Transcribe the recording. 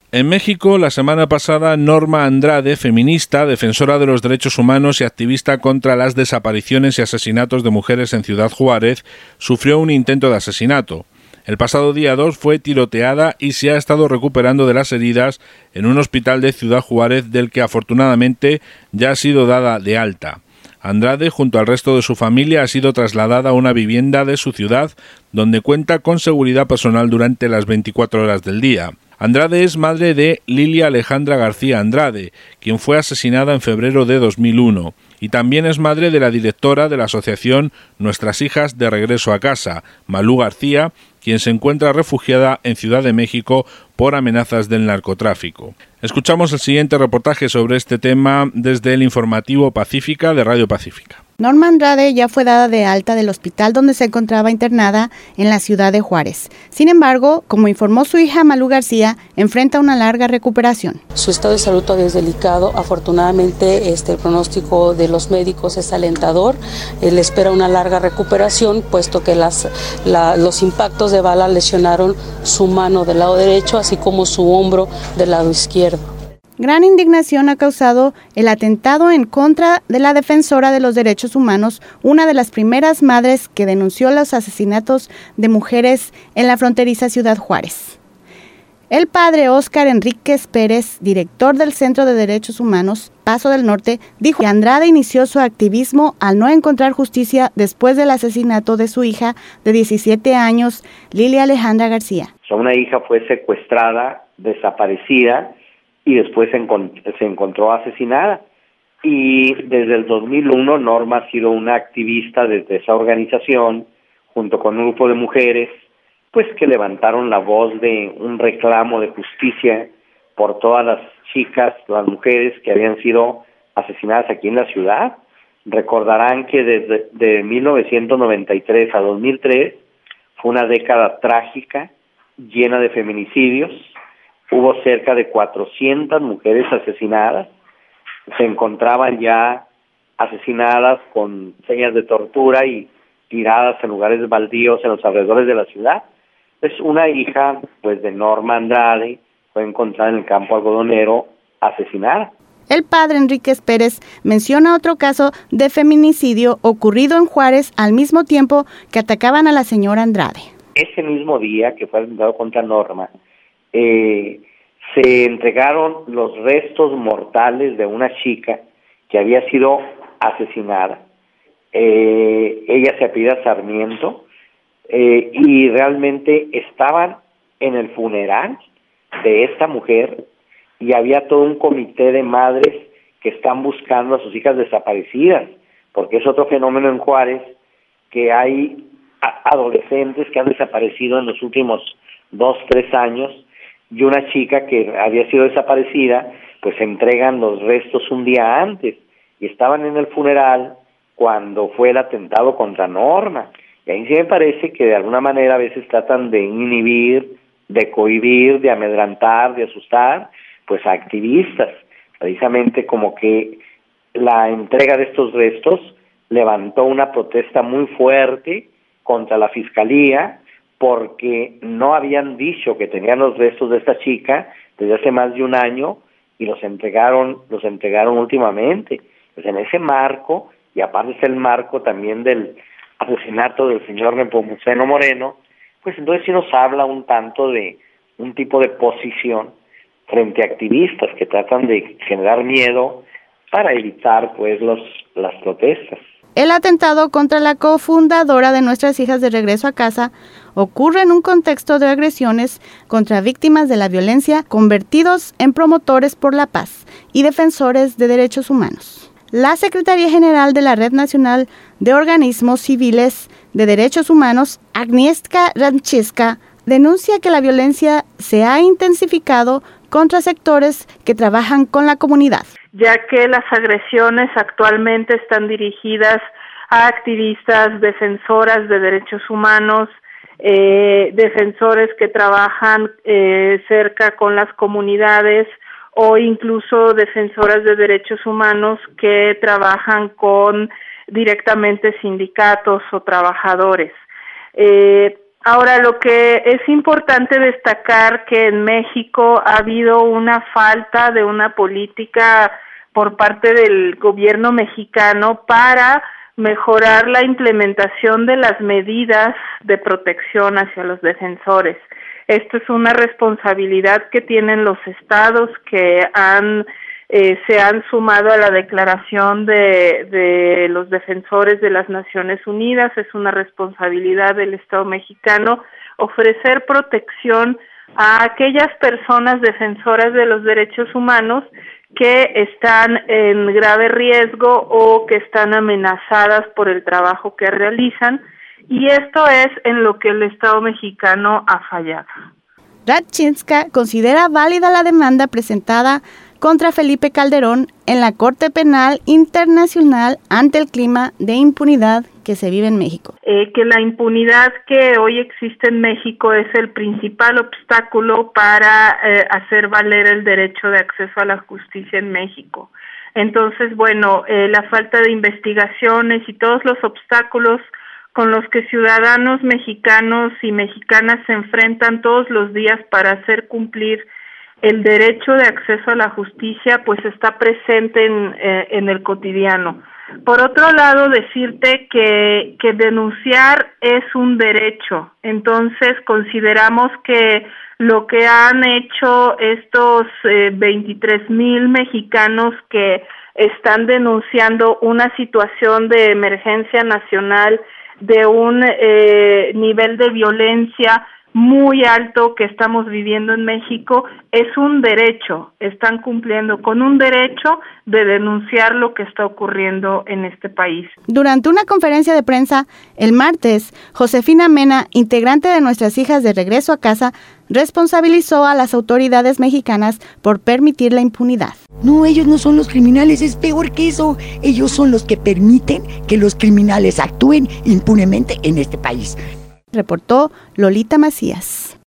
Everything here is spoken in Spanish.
En México, la semana pasada, Norma Andrade, feminista, defensora de los derechos humanos y activista contra las desapariciones y asesinatos de mujeres en Ciudad Juárez, sufrió un intento de asesinato. El pasado día 2 fue tiroteada y se ha estado recuperando de las heridas en un hospital de Ciudad Juárez del que afortunadamente ya ha sido dada de alta. Andrade, junto al resto de su familia, ha sido trasladada a una vivienda de su ciudad donde cuenta con seguridad personal durante las 24 horas del día. Andrade es madre de Lilia Alejandra García Andrade, quien fue asesinada en febrero de 2001, y también es madre de la directora de la asociación Nuestras Hijas de Regreso a Casa, Malú García, quien se encuentra refugiada en Ciudad de México por amenazas del narcotráfico. Escuchamos el siguiente reportaje sobre este tema desde el informativo Pacífica de Radio Pacífica. Norma Andrade ya fue dada de alta del hospital donde se encontraba internada en la ciudad de Juárez. Sin embargo, como informó su hija Malú García, enfrenta una larga recuperación. Su estado de salud todavía es delicado. Afortunadamente, el pronóstico de los médicos es alentador. Él espera una larga recuperación, puesto que los impactos de bala lesionaron su mano del lado derecho, así como su hombro del lado izquierdo. Gran indignación ha causado el atentado en contra de la defensora de los derechos humanos, una de las primeras madres que denunció los asesinatos de mujeres en la fronteriza Ciudad Juárez. El padre Óscar Enríquez Pérez, director del Centro de Derechos Humanos Paso del Norte, dijo que Andrade inició su activismo al no encontrar justicia después del asesinato de su hija de 17 años, Lilia Alejandra García. Una hija fue secuestrada, desaparecida, y después se encontró asesinada. Y desde el 2001 Norma ha sido una activista desde esa organización, junto con un grupo de mujeres, pues que levantaron la voz de un reclamo de justicia por todas las chicas, las mujeres que habían sido asesinadas aquí en la ciudad. Recordarán que desde 1993 a 2003 fue una década trágica, llena de feminicidios. Hubo cerca de 400 mujeres asesinadas, se encontraban ya asesinadas con señas de tortura y tiradas en lugares baldíos en los alrededores de la ciudad. Es una hija pues de Norma Andrade, fue encontrada en el campo algodonero asesinada. El padre Enríquez Pérez menciona otro caso de feminicidio ocurrido en Juárez al mismo tiempo que atacaban a la señora Andrade. Ese mismo día que fue atentado contra Norma, se entregaron los restos mortales de una chica que había sido asesinada. Ella se apellida Sarmiento y realmente estaban en el funeral de esta mujer y había todo un comité de madres que están buscando a sus hijas desaparecidas, porque es otro fenómeno en Juárez que hay adolescentes que han desaparecido en los últimos 2-3 años, y una chica que había sido desaparecida, pues se entregan los restos un día antes, y estaban en el funeral cuando fue el atentado contra Norma. Y ahí sí me parece que de alguna manera a veces tratan de inhibir, de cohibir, de amedrantar, de asustar, pues a activistas. Precisamente como que la entrega de estos restos levantó una protesta muy fuerte contra la fiscalía, porque no habían dicho que tenían los restos de esta chica desde hace más de un año y los entregaron últimamente. Pues en ese marco, y aparte es el marco también del asesinato del señor Nepomuceno Moreno, pues entonces sí nos habla un tanto de un tipo de posición frente a activistas que tratan de generar miedo para evitar pues las protestas. El atentado contra la cofundadora de Nuestras Hijas de Regreso a Casa ocurre en un contexto de agresiones contra víctimas de la violencia convertidos en promotores por la paz y defensores de derechos humanos. La Secretaría General de la Red Nacional de Organismos Civiles de Derechos Humanos, Agnieszka Ranciska, denuncia que la violencia se ha intensificado contra sectores que trabajan con la comunidad, ya que las agresiones actualmente están dirigidas a activistas, defensoras de derechos humanos, defensores que trabajan cerca con las comunidades o incluso defensoras de derechos humanos que trabajan con directamente sindicatos o trabajadores. Ahora, lo que es importante destacar que en México ha habido una falta de una política por parte del gobierno mexicano para mejorar la implementación de las medidas de protección hacia los defensores. Esto es una responsabilidad que tienen los estados que se han sumado a la Declaración de los Defensores de las Naciones Unidas. Es una responsabilidad del Estado mexicano ofrecer protección a aquellas personas defensoras de los derechos humanos que están en grave riesgo o que están amenazadas por el trabajo que realizan, y esto es en lo que el Estado mexicano ha fallado. Radczynska considera válida la demanda presentada contra Felipe Calderón en la Corte Penal Internacional ante el clima de impunidad que se vive en México. Que la impunidad que hoy existe en México es el principal obstáculo para hacer valer el derecho de acceso a la justicia en México. Entonces, la falta de investigaciones y todos los obstáculos con los que ciudadanos mexicanos y mexicanas se enfrentan todos los días para hacer cumplir el derecho de acceso a la justicia, pues está presente en el cotidiano. Por otro lado, decirte que denunciar es un derecho. Entonces, consideramos que lo que han hecho estos 23,000 mexicanos que están denunciando una situación de emergencia nacional, de un nivel de violencia muy alto que estamos viviendo en México, es un derecho. Están cumpliendo con un derecho de denunciar lo que está ocurriendo en este país. Durante una conferencia de prensa el martes, Josefina Mena, integrante de Nuestras Hijas de Regreso a Casa, responsabilizó a las autoridades mexicanas por permitir la impunidad. No, ellos no son los criminales, es peor que eso. Ellos son los que permiten que los criminales actúen impunemente en este país. Reportó Lolita Macías.